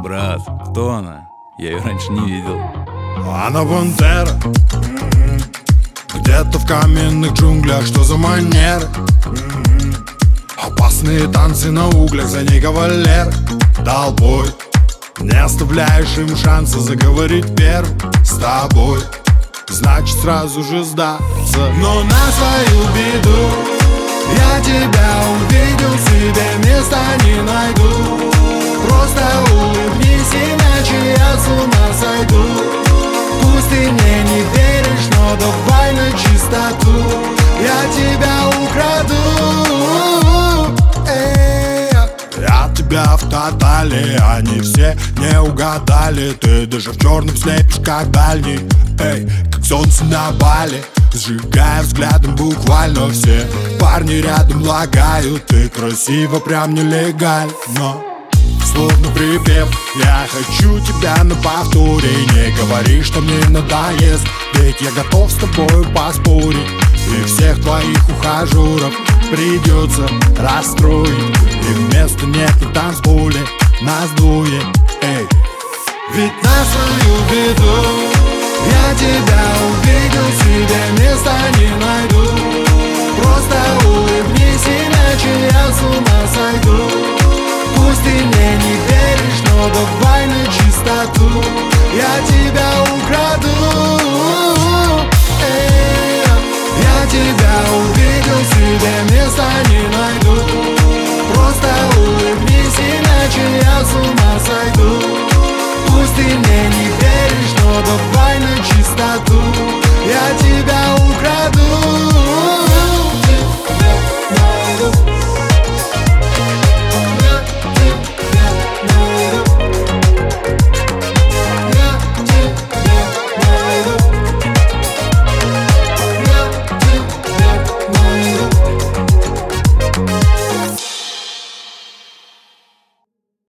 брат, кто она? Я ее раньше не видел. Она пантера, где-то в каменных джунглях. Что за манеры? Опасные танцы на углях, за ней кавалер. Толпой не оставляешь им шанса заговорить первым с тобой. Значит сразу же сдаться. Но на свою беду я тебя увидел, себе места не найду. Просто улыбнись, иначе я с ума сойду. Пусть ты мне не веришь, но давай на чистоту. Я тебя украду. Я тебя в тотале, они все не угадали. Ты даже в черном слепишь, как дальний. Эй, как солнце на Бали, сжигая взглядом буквально все. Парни рядом лагают, ты красиво, прям нелегально. Словно припев, я хочу тебя на повторе. Не говори, что мне надоест, ведь я готов с тобою поспорить. И всех твоих ухажеров придется расстроить. И вместо нет на танцполе нас двое. Эй. Ведь на свою беду я тебя увидел, себе места не найду. Просто улыбнись.